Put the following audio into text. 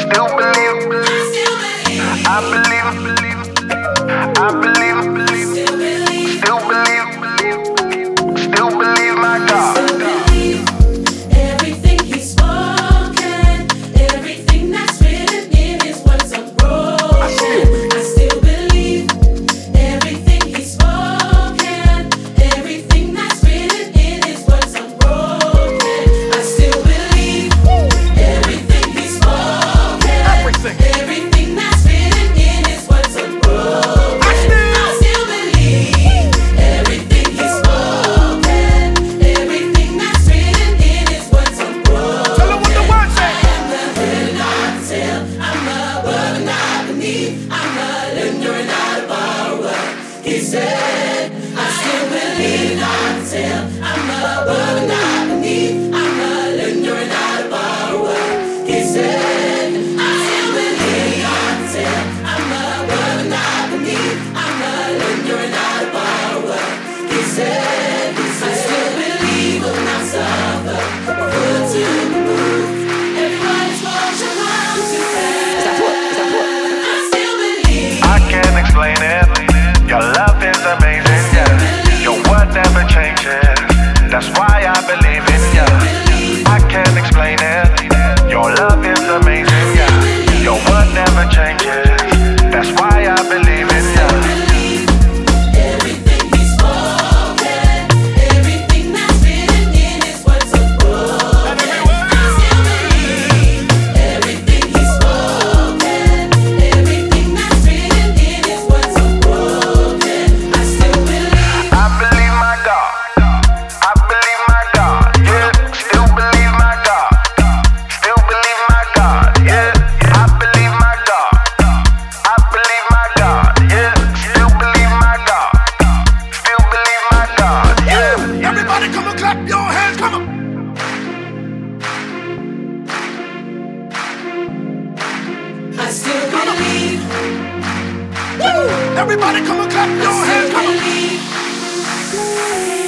Still believe. I believe. I believe. Still believe. Still believe my God. Everything He's spoken, everything that's written in His words unbroken. I still believe everything He's spoken, everything that's written in His words unbroken. I still believe everything He's spoken, everything that's written in His words unbroken. I still believe everything He's spoken, everything that's written in His words unbroken. Tell 'em what the word say. I am the head and not the tail. I'm above and not beneath. I'm not lingering out of our word. He said, I still believe not the tail. I'm above and not beneath. I'm not lingering out of our word. He said, I still believe not the tail. I'm above and not beneath. I'm not lingering out of our word. He said, I still believe will not suffer. Foot to the move. Everybody's word shall come to pass. I still believe. I can't explain it. Your love is amazing, yeah. Your word never changes. That's why I believe it, yeah. I can't explain it. Your love is amazing, yeah. Your word never changes. That's why I believe it, yeah. Everything He's spoken, everything that's written in His words unbroken. I still believe everything He's spoken, everything that's written in His words unbroken. I still believe. I believe my God. I believe my God, yeah. Still believe my God. Still believe my God, yeah. I believe my God. I believe my God, yeah. Still believe my God. Still believe my God, yeah. Everybody come and clap your hands, come on. I still believe. Everybody come and clap your I hands, still come on. believe.